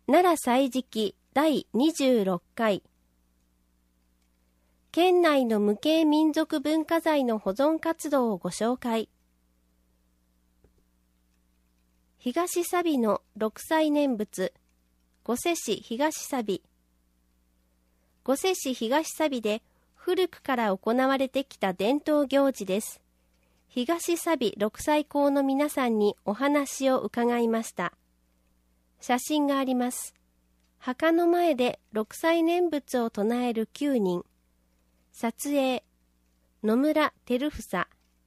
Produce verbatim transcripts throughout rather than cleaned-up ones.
奈良歳時記だいにじゅうろっかい、県内の無形民族文化財の保存活動をご紹介。東佐備の六斎念仏、御所市東佐備。御所市東佐備で古くから行われてきた伝統行事です。東佐備六斎講の皆さんにお話を伺いました。写真があります。墓の前で六斎念仏を唱えるきゅうにん。撮影、野村照房。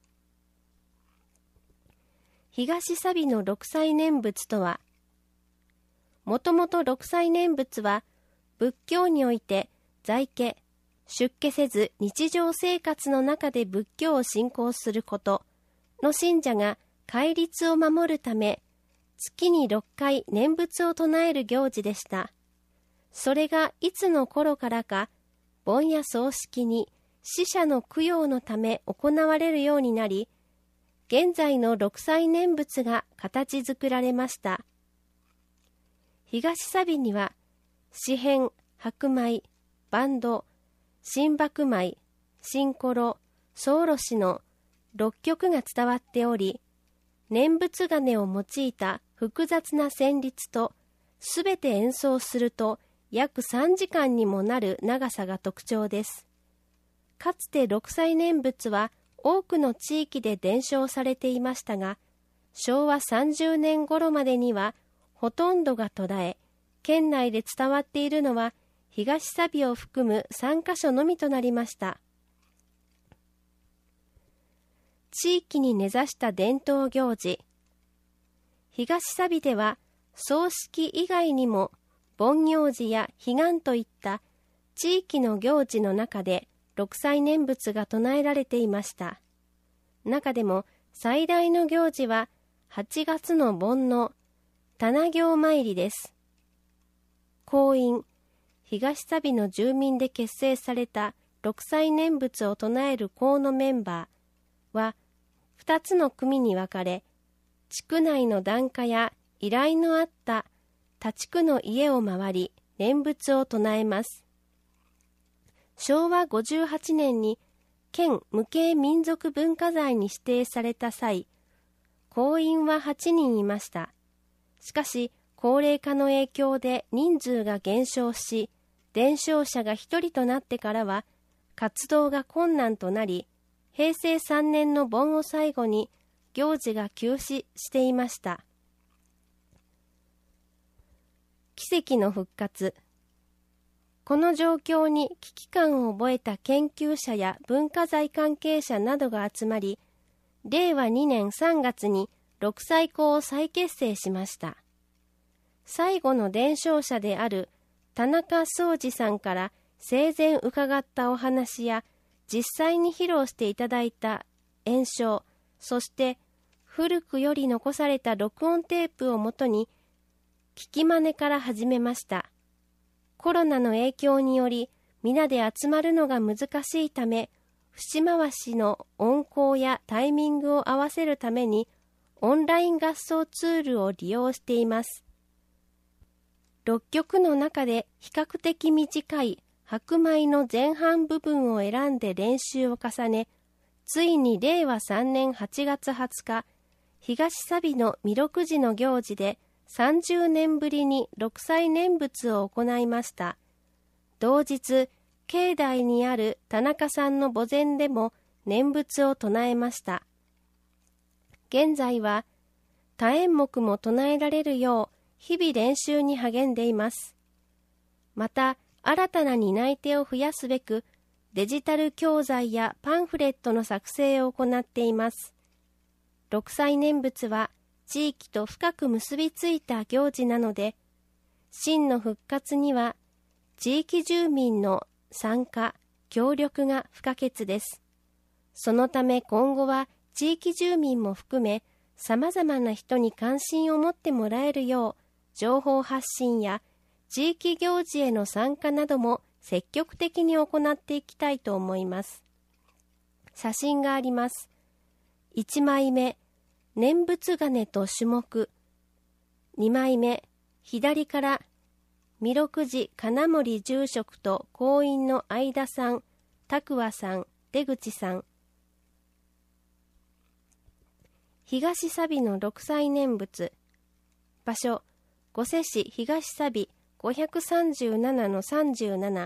東佐備の六斎念仏とは、もともと六斎念仏は仏教において在家、出家せず日常生活の中で仏教を信仰することの信者が戒律を守るため、月にろっかい念仏を唱える行事でした。それがいつの頃からか、盆や葬式に死者の供養のため行われるようになり、現在の六斎念仏が形作られました。東佐備には、四辺、白米、坂戸、新白米、新衣、僧ろしの六曲が伝わっており、念仏鐘を用いた複雑な旋律と、すべて演奏すると約さんじかんにもなる長さが特徴です。かつて六斎念仏は多くの地域で伝承されていましたが、しょうわさんじゅうねん頃までにはほとんどが途絶え、県内で伝わっているのは東佐備を含むさんかしょのみとなりました。地域に根ざした伝統行事。東佐備では葬式以外にも盆行事や彼岸といった地域の行事の中で六斎念仏が唱えられていました。中でも最大の行事ははちがつの盆の棚行参りです。講員、東佐備の住民で結成された六斎念仏を唱える講のメンバーはふたつの組に分かれ、地区内の檀家や依頼のあった他地区の家を回り念仏を唱えます。しょうわごじゅうはちねんに県無形民族文化財に指定された際、講員ははちにんいました。しかし高齢化の影響で人数が減少し、伝承者がひとりとなってからは活動が困難となり、へいせいさんねんの盆を最後に行事が休止していました。奇跡の復活。この状況に危機感を覚えた研究者や文化財関係者などが集まり、れいわにねんさんがつに六斎講を再結成しました。最後の伝承者である田中宗司さんから生前伺ったお話や実際に披露していただいた演唱、そして古くより残された録音テープをもとに聞き真似から始めました。コロナの影響により皆で集まるのが難しいため、節回しの音効やタイミングを合わせるためにオンライン合奏ツールを利用しています。ろっきょくの中で比較的短い白米の前半部分を選んで練習を重ね、ついにれいわさんねんはちがつはつか、東佐備の弥勒寺の行事でさんじゅうねんぶりに六斎念仏を行いました。同日、境内にある田中さんの墓前でも念仏を唱えました。現在は多演目も唱えられるよう日々練習に励んでいます。また、新たな担い手を増やすべく、デジタル教材やパンフレットの作成を行っています。六斎念仏は地域と深く結びついた行事なので、真の復活には地域住民の参加、協力が不可欠です。そのため今後は地域住民も含め、様々な人に関心を持ってもらえるよう、情報発信や地域行事への参加なども積極的に行っていきたいと思います。写真があります。いちまいめ、念仏鐘と種目。にまいめ、左から弥勒寺金森住職と行員の相田さん、拓和さん、出口さん。東サビの六斎念仏。場所、御所市東サビごひゃくさんじゅうななのさんじゅうなな。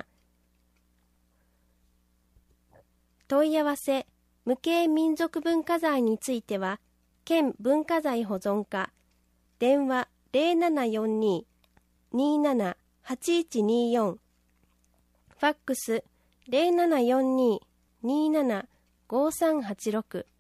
問い合わせ、無形民族文化財については、県文化財保存課、電話 ゼロななよんに にーなな はちいちにーよん、ファックス ゼロななよんに にーなな ごさんはちろく。